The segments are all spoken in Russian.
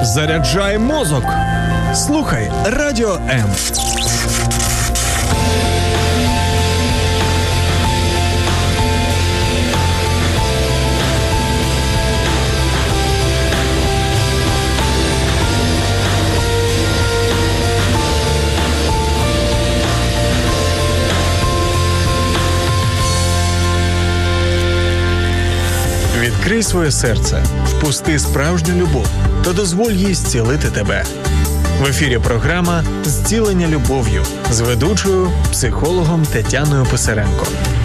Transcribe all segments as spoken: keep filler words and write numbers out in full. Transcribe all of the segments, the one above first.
Заряджай мозок. Слухай Радіо М. Відкрий своє серце, впусти справжню любов та дозволь їй зцілити тебе. В ефірі програма «Зцілення любов'ю» з ведучою, психологом Тетяною Писаренко.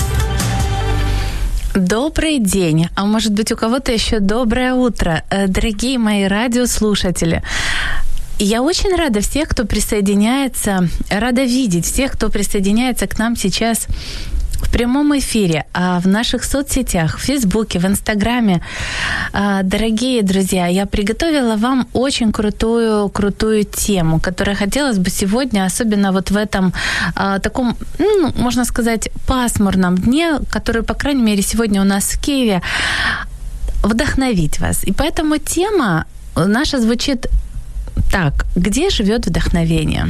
Добрый день, а может быть у кого-то еще доброе утро, дорогие мои радиослушатели. Я очень рада всех, кто присоединяется, рада видеть всех, кто присоединяется к нам сейчас в прямом эфире, а в наших соцсетях, в Фейсбуке, в Инстаграме. Дорогие друзья, я приготовила вам очень крутую, крутую тему, которую хотелось бы сегодня, особенно вот в этом таком, ну, можно сказать, пасмурном дне, который, по крайней мере, сегодня у нас в Киеве, вдохновить вас. И поэтому тема наша звучит так: где живет вдохновение?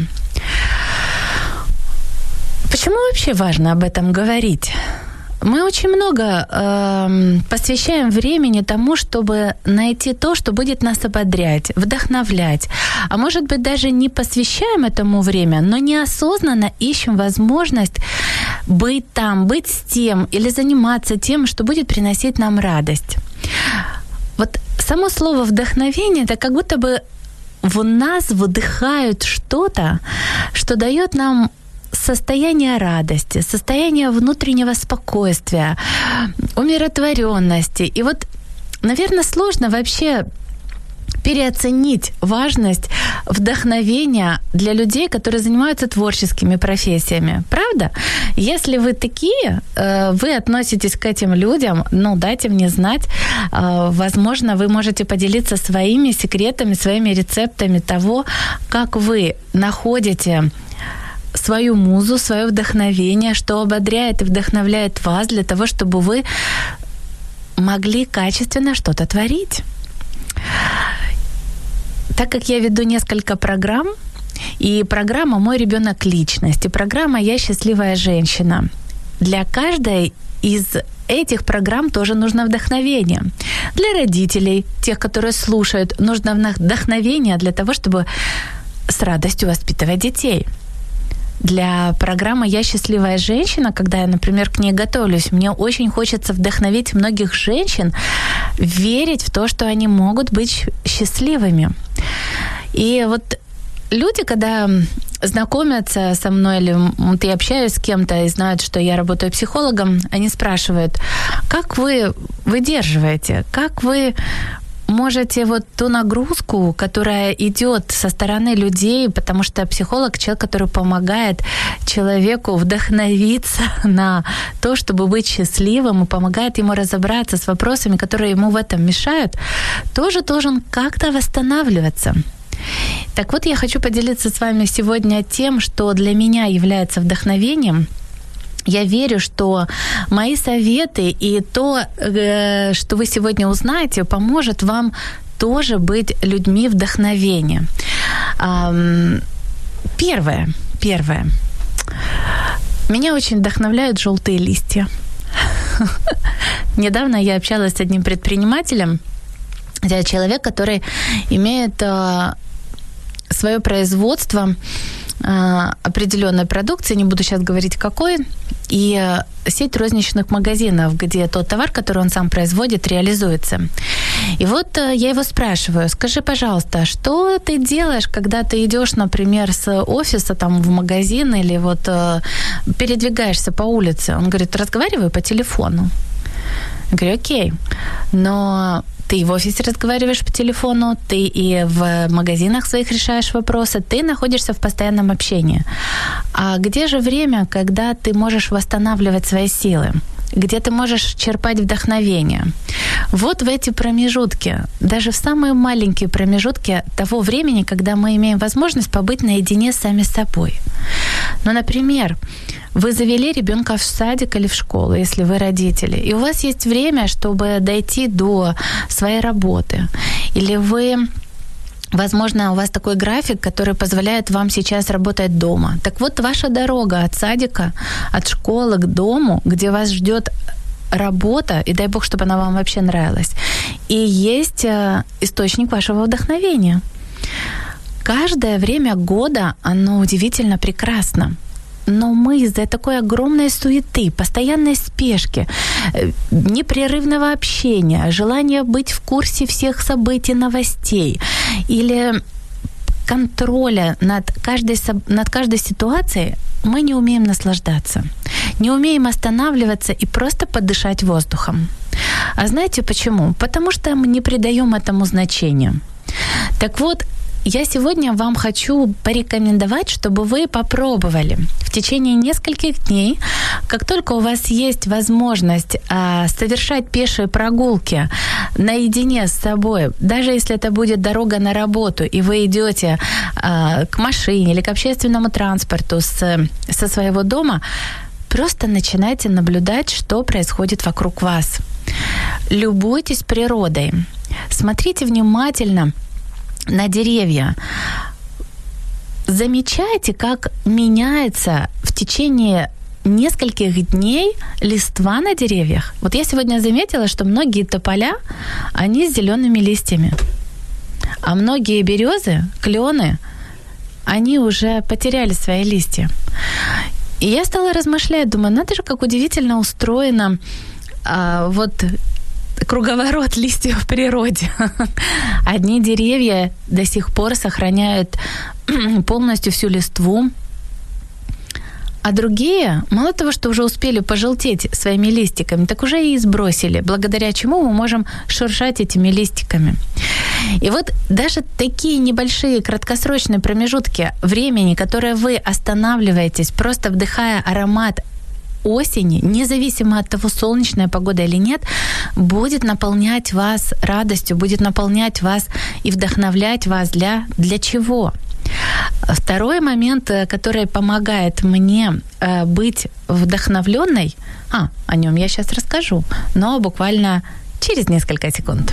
Почему вообще важно об этом говорить? Мы очень много э, посвящаем времени тому, чтобы найти то, что будет нас ободрять, вдохновлять. А может быть, даже не посвящаем этому время, но неосознанно ищем возможность быть там, быть с тем или заниматься тем, что будет приносить нам радость. Вот само слово «вдохновение» — это как будто бы в нас выдыхают что-то, что даёт нам состояние радости, состояние внутреннего спокойствия, умиротворенности. И вот, наверное, сложно вообще переоценить важность вдохновения для людей, которые занимаются творческими профессиями. Правда? Если вы такие, вы относитесь к этим людям, ну, дайте мне знать. Возможно, вы можете поделиться своими секретами, своими рецептами того, как вы находите свою музу, свое вдохновение, что ободряет и вдохновляет вас для того, чтобы вы могли качественно что-то творить. Так как я веду несколько программ, и программа «Мой ребёнок. Личность», и программа «Я счастливая женщина», для каждой из этих программ тоже нужно вдохновение. Для родителей, тех, которые слушают, нужно вдохновение для того, чтобы с радостью воспитывать детей. Для программы «Я счастливая женщина», когда я, например, к ней готовлюсь, мне очень хочется вдохновить многих женщин верить в то, что они могут быть счастливыми. И вот люди, когда знакомятся со мной или вот я общаюсь с кем-то и знают, что я работаю психологом, они спрашивают: как вы выдерживаете, как вы можете вот ту нагрузку, которая идёт со стороны людей, потому что психолог — человек, который помогает человеку вдохновиться на то, чтобы быть счастливым, и помогает ему разобраться с вопросами, которые ему в этом мешают, тоже должен как-то восстанавливаться. Так вот, я хочу поделиться с вами сегодня тем, что для меня является вдохновением. Я верю, что мои советы и то, что вы сегодня узнаете, поможет вам тоже быть людьми вдохновения. Первое, первое. Меня очень вдохновляют желтые листья. Недавно я общалась с одним предпринимателем. Это человек, который имеет свое производство определенной продукции, не буду сейчас говорить какой, и сеть розничных магазинов, где тот товар, который он сам производит, реализуется. И вот я его спрашиваю: скажи, пожалуйста, что ты делаешь, когда ты идёшь, например, с офиса там в магазин или вот передвигаешься по улице? Он говорит: разговариваю по телефону. Я говорю: окей, но ты и в офисе разговариваешь по телефону, ты и в магазинах своих решаешь вопросы, ты находишься в постоянном общении. А где же время, когда ты можешь восстанавливать свои силы? Где ты можешь черпать вдохновение? Вот в эти промежутки, даже в самые маленькие промежутки того времени, когда мы имеем возможность побыть наедине с сами собой. Ну, например, вы завели ребёнка в садик или в школу, если вы родители, и у вас есть время, чтобы дойти до своей работы. Или вы Возможно, у вас такой график, который позволяет вам сейчас работать дома. Так вот, ваша дорога от садика, от школы к дому, где вас ждет работа, и дай бог, чтобы она вам вообще нравилась, и есть источник вашего вдохновения. Каждое время года, оно удивительно прекрасно. Но мы из-за такой огромной суеты, постоянной спешки, непрерывного общения, желания быть в курсе всех событий, новостей или контроля над каждой, над каждой ситуацией, мы не умеем наслаждаться, не умеем останавливаться и просто подышать воздухом. А знаете почему? Потому что мы не придаем этому значения. Так вот, я сегодня вам хочу порекомендовать, чтобы вы попробовали в течение нескольких дней, как только у вас есть возможность а, совершать пешие прогулки наедине с собой, даже если это будет дорога на работу, и вы идете а, к машине или к общественному транспорту с, со своего дома, просто начинайте наблюдать, что происходит вокруг вас. Любуйтесь природой, смотрите внимательно на деревья. Замечайте, как меняется в течение нескольких дней листва на деревьях. Вот я сегодня заметила, что многие тополя, они с зелеными листьями. А многие березы, клены, они уже потеряли свои листья. И я стала размышлять, думаю, надо же, как удивительно устроено а, вот круговорот листьев в природе. Одни деревья до сих пор сохраняют полностью всю листву, а другие, мало того, что уже успели пожелтеть своими листиками, так уже и сбросили, благодаря чему мы можем шуршать этими листиками. И вот даже такие небольшие краткосрочные промежутки времени, которые вы останавливаетесь, просто вдыхая аромат осени, независимо от того, солнечная погода или нет, будет наполнять вас радостью, будет наполнять вас и вдохновлять вас для, для чего? Второй момент, который помогает мне э, быть вдохновленной, а, о нем я сейчас расскажу, но буквально через несколько секунд.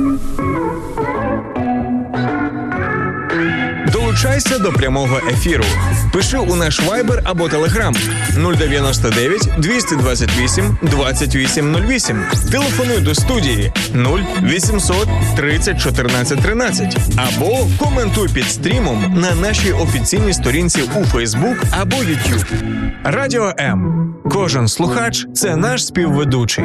Долучайся до прямого ефіру. Пиши у наш Viber або Telegram нуль дев'яносто дев'ять двісті двадцять вісім двадцять вісім нуль вісім. Телефонуй до студії нуль вісімсот тридцять чотирнадцять тринадцять або коментуй під стрімом на нашій офіційній сторінці у Facebook або YouTube. Радіо М. Кожен слухач – це наш співведучий.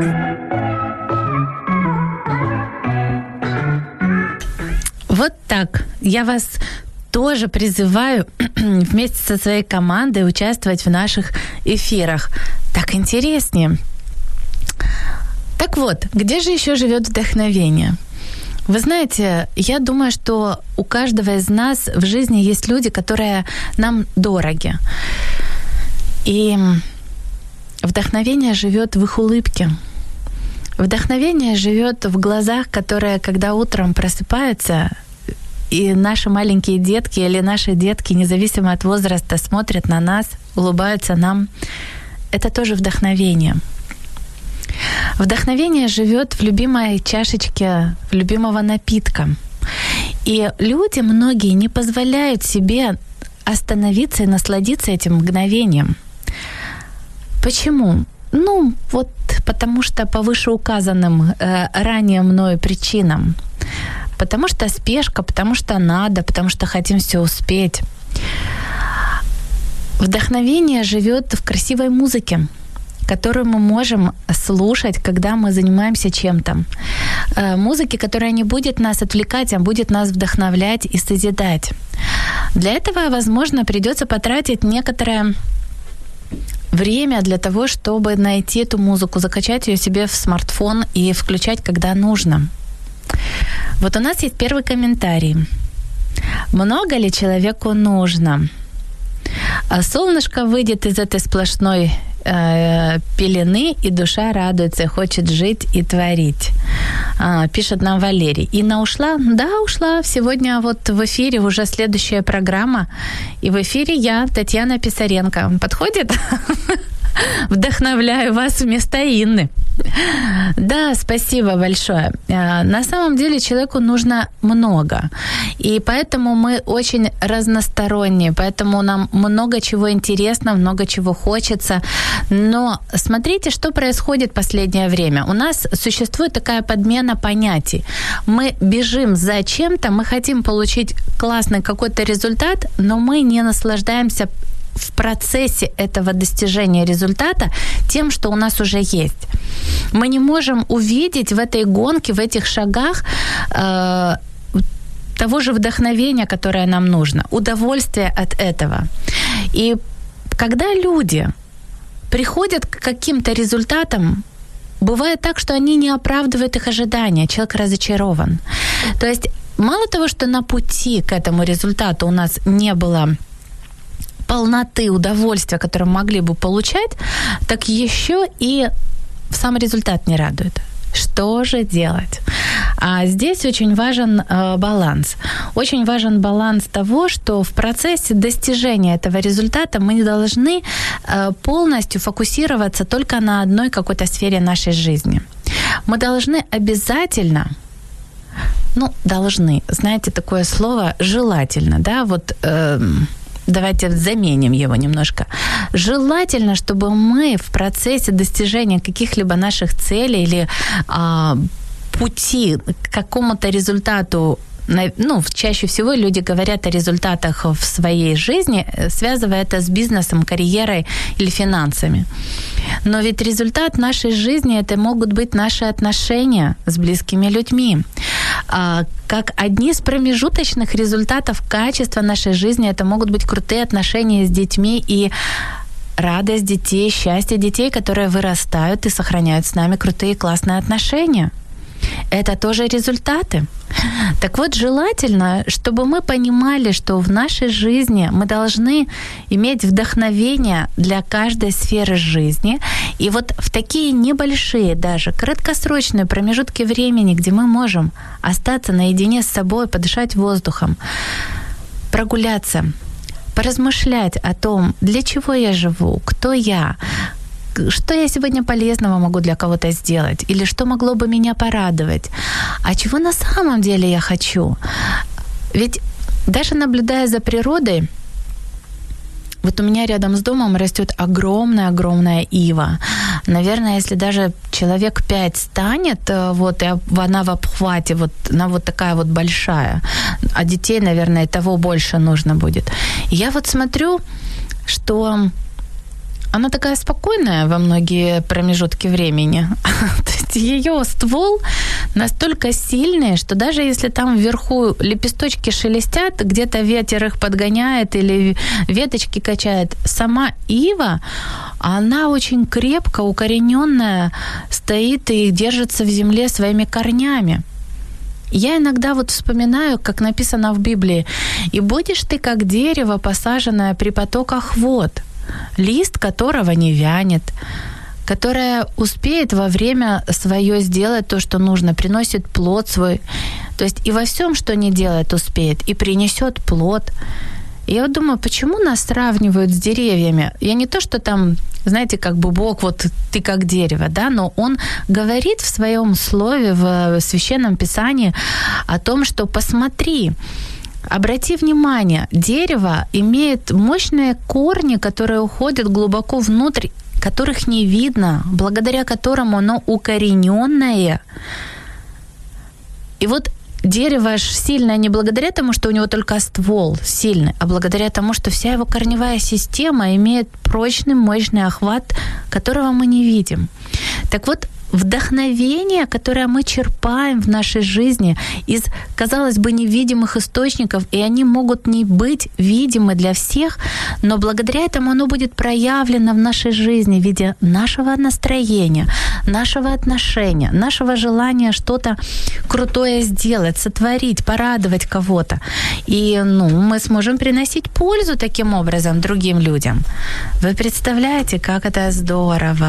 Вот так. Я вас тоже призываю вместе со своей командой участвовать в наших эфирах. Так интереснее. Так вот, где же еще живет вдохновение? Вы знаете, я думаю, что у каждого из нас в жизни есть люди, которые нам дороги. И вдохновение живет в их улыбке. Вдохновение живет в глазах, которые, когда утром просыпаются, и наши маленькие детки или наши детки, независимо от возраста, смотрят на нас, улыбаются нам. Это тоже вдохновение. Вдохновение живет в любимой чашечке любимого напитка. И люди, многие, не позволяют себе остановиться и насладиться этим мгновением. Почему? Ну, вот потому что по вышеуказанным э, ранее мною причинам. Потому что спешка, потому что надо, потому что хотим все успеть. Вдохновение живет в красивой музыке, которую мы можем слушать, когда мы занимаемся чем-то. Э, музыки, которая не будет нас отвлекать, а будет нас вдохновлять и созидать. Для этого, возможно, придется потратить некоторое время для того, чтобы найти эту музыку, закачать ее себе в смартфон и включать, когда нужно. Вот у нас есть первый комментарий. Много ли человеку нужно? А солнышко выйдет из этой сплошной э, пелены, и душа радуется, хочет жить и творить. А, пишет нам Валерий. Инна ушла? Да, ушла. Сегодня вот в эфире уже следующая программа. И в эфире я, Татьяна Писаренко. Подходит? Вдохновляю вас вместо Инны. Да, спасибо большое. На самом деле человеку нужно много, и поэтому мы очень разносторонние, поэтому нам много чего интересно, много чего хочется. Но смотрите, что происходит в последнее время. У нас существует такая подмена понятий. Мы бежим за чем-то, мы хотим получить классный какой-то результат, но мы не наслаждаемся в процессе этого достижения результата тем, что у нас уже есть. Мы не можем увидеть в этой гонке, в этих шагах э, того же вдохновения, которое нам нужно, удовольствие от этого. И когда люди приходят к каким-то результатам, бывает так, что они не оправдывают их ожидания, человек разочарован. То есть мало того, что на пути к этому результату у нас не было полноты, удовольствия, которое могли бы получать, так еще и сам результат не радует. Что же делать? А здесь очень важен э, баланс. Очень важен баланс того, что в процессе достижения этого результата мы не должны э, полностью фокусироваться только на одной какой-то сфере нашей жизни. Мы должны обязательно, ну, должны, знаете, такое слово «желательно», да, вот... Э, Давайте заменим его немножко. Желательно, чтобы мы в процессе достижения каких-либо наших целей или а, пути к какому-то результату, ну, чаще всего люди говорят о результатах в своей жизни, связывая это с бизнесом, карьерой или финансами. Но ведь результат нашей жизни – это могут быть наши отношения с близкими людьми. Как одни из промежуточных результатов качества нашей жизни это могут быть крутые отношения с детьми и радость детей, счастье детей, которые вырастают и сохраняют с нами крутые классные отношения. Это тоже результаты. Так вот, желательно, чтобы мы понимали, что в нашей жизни мы должны иметь вдохновение для каждой сферы жизни. И вот в такие небольшие, даже краткосрочные промежутки времени, где мы можем остаться наедине с собой, подышать воздухом, прогуляться, поразмышлять о том, для чего я живу, кто я, что я сегодня полезного могу для кого-то сделать, или что могло бы меня порадовать, а чего на самом деле я хочу. Ведь даже наблюдая за природой, вот у меня рядом с домом растет огромная-огромная ива. Наверное, если даже человек пять станет, вот, и она в обхвате, вот, она вот такая вот большая, а детей, наверное, того больше нужно будет. И я вот смотрю, что она такая спокойная во многие промежутки времени. То есть её ствол настолько сильный, что даже если там вверху лепесточки шелестят, где-то ветер их подгоняет или веточки качает, сама ива, она очень крепко, укоренённая, стоит и держится в земле своими корнями. Я иногда вот вспоминаю, как написано в Библии: «И будешь ты, как дерево, посаженное при потоках вод, лист которого не вянет, которое успеет во время своё сделать то, что нужно, приносит плод свой». То есть и во всём, что не делает, успеет, и принесёт плод. И я вот думаю, почему нас сравнивают с деревьями? Я не то, что там, знаете, как бы Бог, вот ты как дерево, да, но Он говорит в своём слове, в Священном Писании о том, что посмотри, обрати внимание, дерево имеет мощные корни, которые уходят глубоко внутрь, которых не видно, благодаря которым оно укоренённое. И вот дерево ж сильное не благодаря тому, что у него только ствол сильный, а благодаря тому, что вся его корневая система имеет прочный, мощный охват, которого мы не видим. Так вот, вдохновение, которое мы черпаем в нашей жизни из, казалось бы, невидимых источников, и они могут не быть видимы для всех, но благодаря этому оно будет проявлено в нашей жизни в виде нашего настроения, нашего отношения, нашего желания что-то крутое сделать, сотворить, порадовать кого-то. И ну, мы сможем приносить пользу таким образом другим людям. Вы представляете, как это здорово!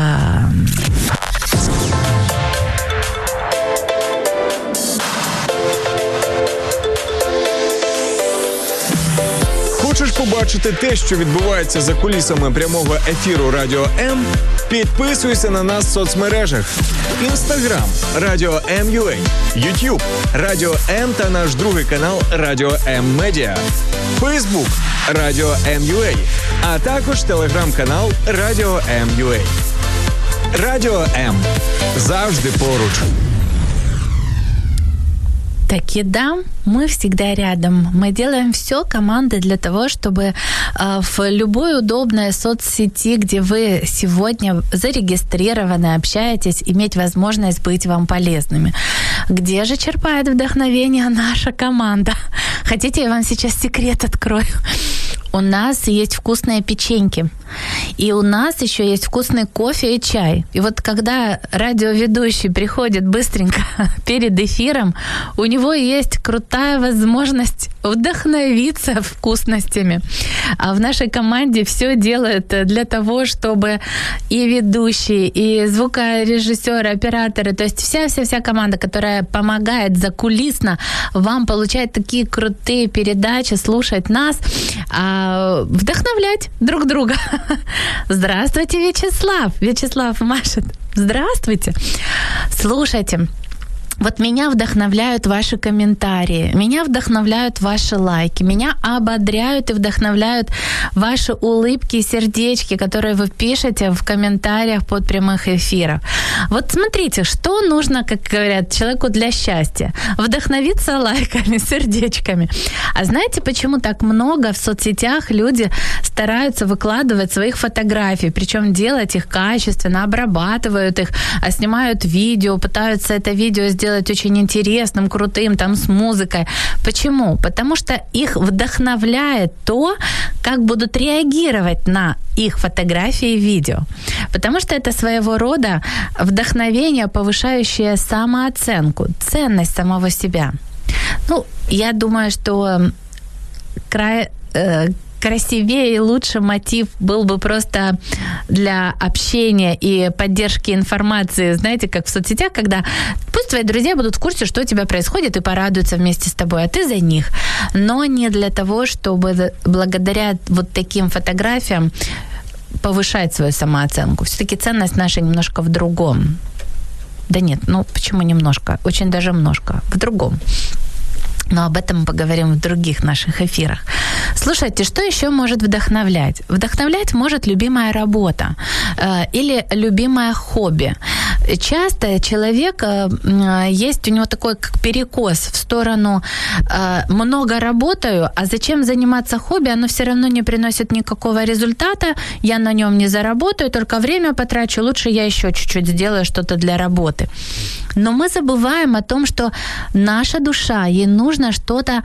Хочеш побачити побачити те, що відбувається за кулісами прямого ефіру Радіо М, підписуйся на нас в соцмережах. Інстаграм – Радіо М.ua, Ютуб – Радіо М та наш другий канал Радіо М Медіа, Фейсбук – Радіо М.ua, а також телеграм-канал Радіо М.ua. Радіо М. Завжди поруч. Так и да, мы всегда рядом. Мы делаем все командой для того, чтобы э, в любой удобной соцсети, где вы сегодня зарегистрированы, общаетесь, иметь возможность быть вам полезными. Где же черпает вдохновение наша команда? Хотите, я вам сейчас секрет открою? У нас есть вкусные печеньки. И у нас еще есть вкусный кофе и чай. И вот когда радиоведущий приходит быстренько перед эфиром, у него есть крутая возможность вдохновиться вкусностями. А в нашей команде все делают для того, чтобы и ведущие, и звукорежиссеры, операторы, то есть вся-вся-вся команда, которая помогает закулисно вам получать такие крутые передачи, слушать нас, вдохновлять друг друга. Здравствуйте, Вячеслав. Вячеслав машет. Здравствуйте. Слушайте, вот меня вдохновляют ваши комментарии, меня вдохновляют ваши лайки, меня ободряют и вдохновляют ваши улыбки и сердечки, которые вы пишете в комментариях под прямых эфиров. Вот смотрите, что нужно, как говорят, человеку для счастья? Вдохновиться лайками, сердечками. А знаете, почему так много в соцсетях люди стараются выкладывать своих фотографий, причем делать их качественно, обрабатывают их, снимают видео, пытаются это видео сделать делать очень интересным, крутым, там, с музыкой. Почему? Потому что их вдохновляет то, как будут реагировать на их фотографии и видео. Потому что это своего рода вдохновение, повышающее самооценку, ценность самого себя. Ну, я думаю, что край... Э, красивее и лучше мотив был бы просто для общения и поддержки информации, знаете, как в соцсетях, когда пусть твои друзья будут в курсе, что у тебя происходит, и порадуются вместе с тобой, а ты за них. Но не для того, чтобы благодаря вот таким фотографиям повышать свою самооценку. Все-таки ценность наша немножко в другом. Да нет, ну почему немножко? Очень даже немножко. В другом. Но об этом мы поговорим в других наших эфирах. Слушайте, что еще может вдохновлять? Вдохновлять может любимая работа э, или любимое хобби. Часто человек, э, есть у него такой как перекос в сторону э, много работаю, а зачем заниматься хобби? Оно все равно не приносит никакого результата, я на нем не заработаю, только время потрачу, лучше я еще чуть-чуть сделаю что-то для работы. Но мы забываем о том, что наша душа, ей нужно что-то,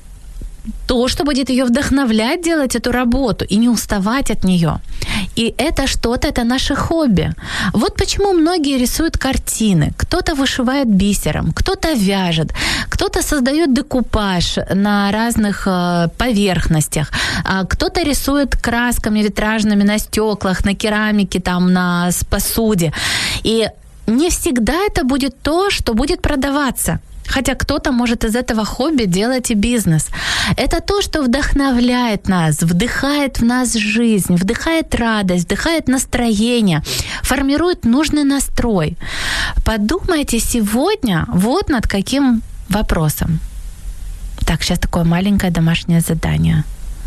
то, что будет ее вдохновлять делать эту работу и не уставать от нее. И это что-то, это наше хобби. Вот почему многие рисуют картины. Кто-то вышивает бисером, кто-то вяжет, кто-то создает декупаж на разных э, поверхностях, а кто-то рисует красками витражными на стеклах, на керамике, там, на посуде. И не всегда это будет то, что будет продаваться. Хотя кто-то может из этого хобби делать и бизнес. Это то, что вдохновляет нас, вдыхает в нас жизнь, вдыхает радость, вдыхает настроение, формирует нужный настрой. Подумайте сегодня вот над каким вопросом. Так, сейчас такое маленькое домашнее задание.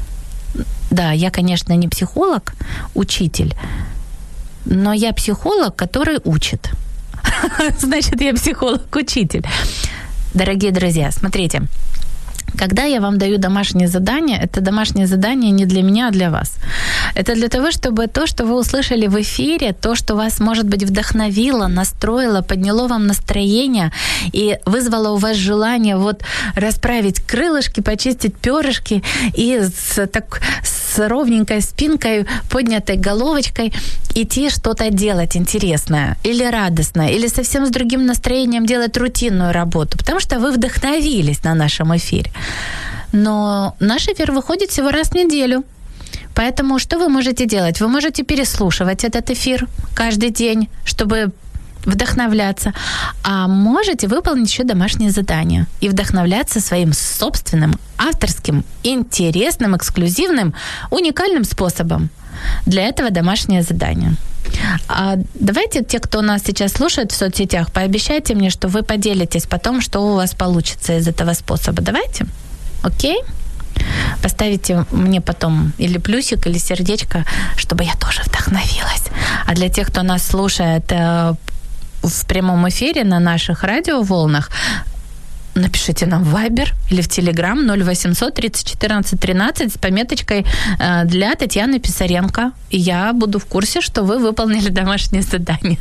Да, я, конечно, не психолог, учитель, но я психолог, который учит. Значит, я психолог-учитель. Дорогие друзья, смотрите, когда я вам даю домашнее задание, это домашнее задание не для меня, а для вас. Это для того, чтобы то, что вы услышали в эфире, то, что вас, может быть, вдохновило, настроило, подняло вам настроение и вызвало у вас желание вот расправить крылышки, почистить перышки и с, так, с ровненькой спинкой, поднятой головочкой идти что-то делать интересное или радостное, или совсем с другим настроением делать рутинную работу, потому что вы вдохновились на нашем эфире. Но наш эфир выходит всего раз в неделю. Поэтому что вы можете делать? Вы можете переслушивать этот эфир каждый день, чтобы вдохновляться, а можете выполнить еще домашнее задание и вдохновляться своим собственным, авторским, интересным, эксклюзивным, уникальным способом. Для этого домашнее задание. А давайте те, кто нас сейчас слушает в соцсетях, пообещайте мне, что вы поделитесь потом, что у вас получится из этого способа. Давайте? Окей? Поставите мне потом или плюсик, или сердечко, чтобы я тоже вдохновилась. А для тех, кто нас слушает в прямом эфире на наших радиоволнах, напишите нам в Viber или в Telegram ноль восемьсот тридцать четырнадцать тринадцать с пометочкой для Татьяны Писаренко. И я буду в курсе, что вы выполнили домашнее задание.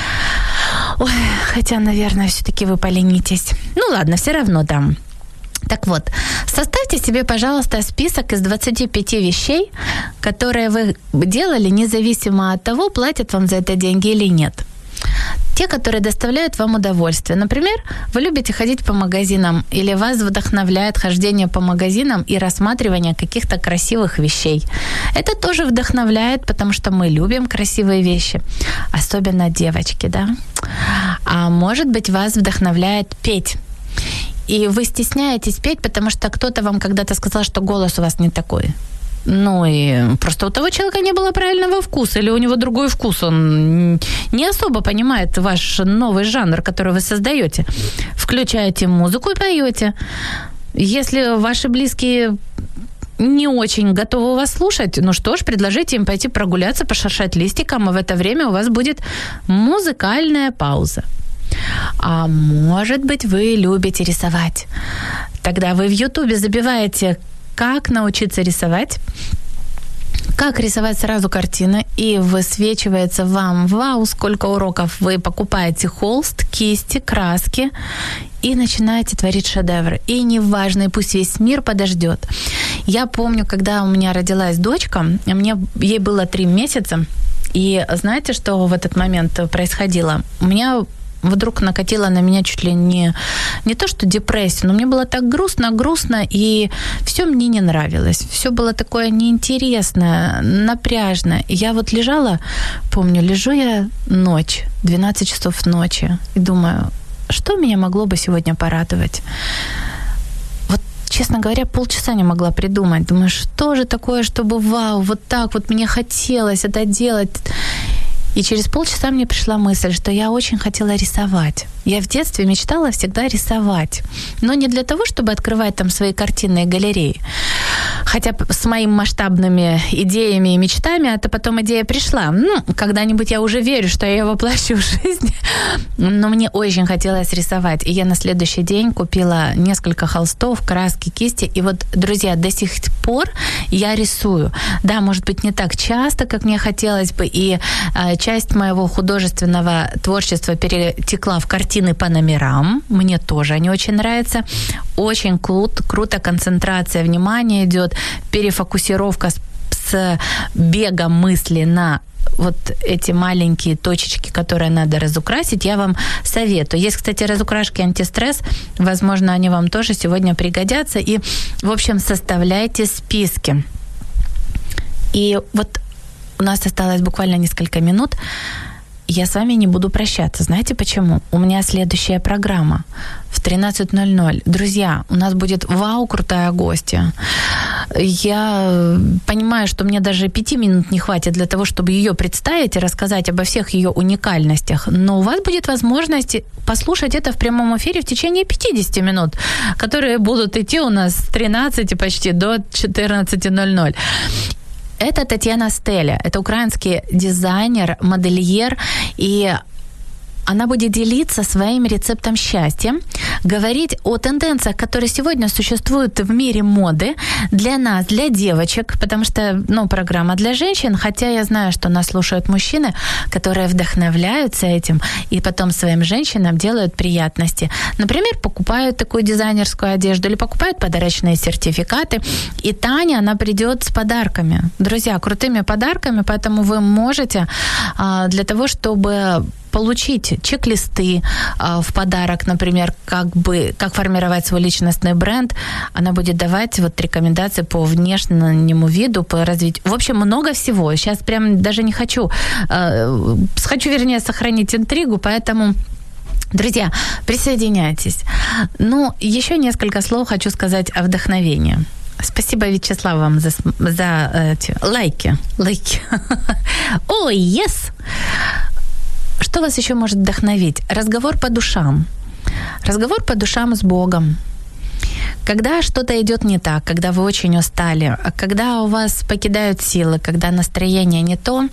Ой, хотя, наверное, все-таки вы поленитесь. Ну ладно, все равно дам. Так вот, составьте себе, пожалуйста, список из двадцати пяти вещей, которые вы делали, независимо от того, платят вам за это деньги или нет. Те, которые доставляют вам удовольствие. Например, вы любите ходить по магазинам, или вас вдохновляет хождение по магазинам и рассматривание каких-то красивых вещей. Это тоже вдохновляет, потому что мы любим красивые вещи. Особенно девочки, да? А может быть, вас вдохновляет петь. И вы стесняетесь петь, потому что кто-то вам когда-то сказал, что голос у вас не такой. Ну и просто у того человека не было правильного вкуса, или у него другой вкус, он не особо понимает ваш новый жанр, который вы создаете. Включаете музыку и поете. Если ваши близкие не очень готовы вас слушать, ну что ж, предложите им пойти прогуляться, пошуршать листиком, и в это время у вас будет музыкальная пауза. А может быть, вы любите рисовать. Тогда вы в Ютубе забиваете «Как научиться рисовать», как рисовать сразу картины, и высвечивается вам, вау, сколько уроков. Вы покупаете холст, кисти, краски и начинаете творить шедевры. И неважно, пусть весь мир подождет. Я помню, когда у меня родилась дочка, мне, ей было три месяца, и знаете, что в этот момент происходило? У меня вдруг накатила на меня чуть ли не, не то что депрессия, но мне было так грустно, грустно, и все мне не нравилось. Все было такое неинтересное, напряжное. И я вот лежала, помню, лежу я ночь, двенадцать часов ночи, и думаю, что меня могло бы сегодня порадовать? Вот, честно говоря, полчаса не могла придумать. Думаю, что же такое, чтобы вау, вот так вот мне хотелось это делать. И через полчаса мне пришла мысль, что я очень хотела рисовать. Я в детстве мечтала всегда рисовать. Но не для того, чтобы открывать там свои картинные галереи. Хотя с моими масштабными идеями и мечтами это потом идея пришла. Ну, когда-нибудь я уже верю, что я ее воплощу в жизнь. Но мне очень хотелось рисовать. И я на следующий день купила несколько холстов, краски, кисти. И вот, друзья, до сих пор я рисую. Да, может быть, не так часто, как мне хотелось бы. И э, часть моего художественного творчества перетекла в картины по номерам. Мне тоже они очень нравятся. Очень крут, круто концентрация внимания идет, перефокусировка с, с бегом мысли на вот эти маленькие точечки, которые надо разукрасить, я вам советую. Есть, кстати, разукрашки антистресс. Возможно, они вам тоже сегодня пригодятся. И, в общем, составляйте списки. И вот у нас осталось буквально несколько минут. Я с вами не буду прощаться. Знаете почему? У меня следующая программа в тринадцать ноль ноль. Друзья, у нас будет вау, крутая гостья. Я понимаю, что мне даже пяти минут не хватит для того, чтобы ее представить и рассказать обо всех ее уникальностях. Но у вас будет возможность послушать это в прямом эфире в течение пятьдесят минут, которые будут идти у нас с тринадцати почти до четырнадцати ноль ноль. Это Татьяна Стеля, это украинский дизайнер, модельер, и она будет делиться своим рецептом счастья, говорить о тенденциях, которые сегодня существуют в мире моды для нас, для девочек, потому что, ну, программа для женщин, хотя я знаю, что нас слушают мужчины, которые вдохновляются этим и потом своим женщинам делают приятности. Например, покупают такую дизайнерскую одежду или покупают подарочные сертификаты, и Таня, она придет с подарками. Друзья, крутыми подарками, поэтому вы можете для того, чтобы получить чек-листы в подарок, например, как бы, как формировать свой личностный бренд. Она будет давать вот рекомендации по внешнему виду, по развитию. В общем, много всего. Сейчас прям даже не хочу, хочу, вернее, сохранить интригу, поэтому... Друзья, присоединяйтесь. Ну, еще несколько слов хочу сказать о вдохновении. Спасибо, Вячеслав, вам за, за эти лайки. Лайки. Ой, oh, yes! Что вас еще может вдохновить? Разговор по душам. Разговор по душам с Богом. Когда что-то идет не так, когда вы очень устали, когда у вас покидают силы, когда настроение не то,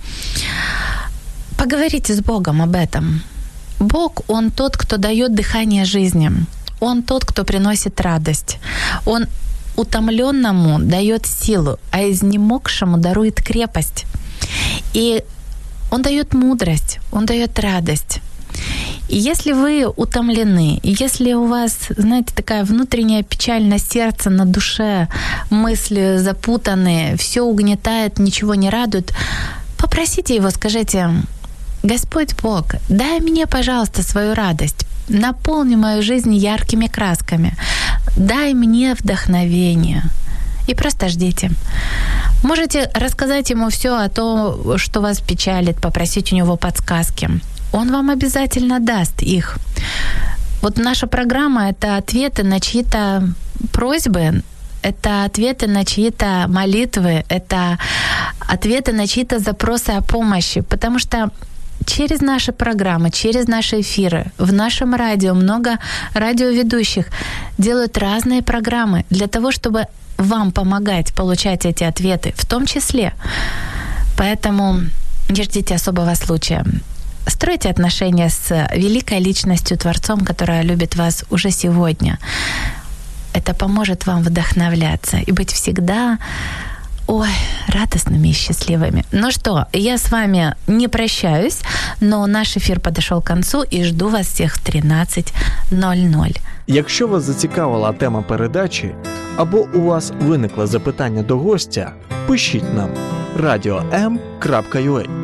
поговорите с Богом об этом. Бог, Он тот, кто дает дыхание жизни. Он тот, кто приносит радость. Он утомленному дает силу, а изнемогшему дарует крепость. И Он дает мудрость, Он дает радость. И если вы утомлены, если у вас, знаете, такая внутренняя печаль на сердце, на душе, мысли запутанные, все угнетает, ничего не радует, попросите Его, скажите: Господь Бог, дай мне, пожалуйста, свою радость, наполни мою жизнь яркими красками, дай мне вдохновение. И просто ждите. Можете рассказать Ему все о том, что вас печалит, попросить у Него подсказки. Он вам обязательно даст их. Вот наша программа — это ответы на чьи-то просьбы, это ответы на чьи-то молитвы, это ответы на чьи-то запросы о помощи, потому что через наши программы, через наши эфиры, в нашем радио много радиоведущих делают разные программы для того, чтобы вам помогать получать эти ответы, в том числе. Поэтому не ждите особого случая. Стройте отношения с великой личностью, Творцом, которая любит вас уже сегодня. Это поможет вам вдохновляться и быть всегда... Ой, радостными и счастливыми. Ну что, я с вами не прощаюсь, но наш ефір підійшов к концу і жду вас всіх в тринадцять нуль нуль. Якщо вас зацікавила тема передачі або у вас виникло запитання до гостя, пишіть нам радіо ем крапка ю а.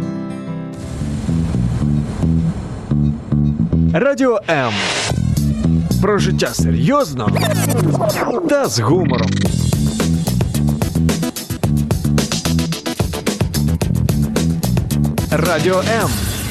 Радіо М. Про життя серйозно та з гумором. Радіо М.